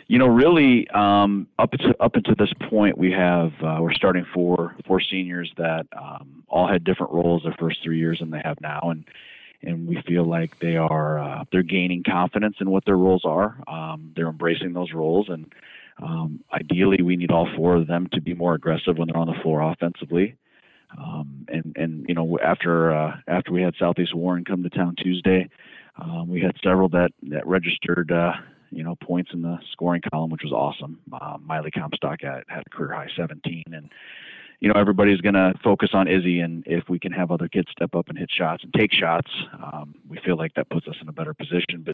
Really, up until this point, we're starting four seniors that all had different roles their first 3 years than they have now, and we feel like they're gaining confidence in what their roles are. They're embracing those roles, and ideally, we need all four of them to be more aggressive when they're on the floor offensively. After we had Southeast Warren come to town Tuesday, we had several that registered points in the scoring column, which was awesome. Miley Comstock had a career high 17, and everybody's going to focus on Izzy, and if we can have other kids step up and hit shots and take shots, we feel like that puts us in a better position. But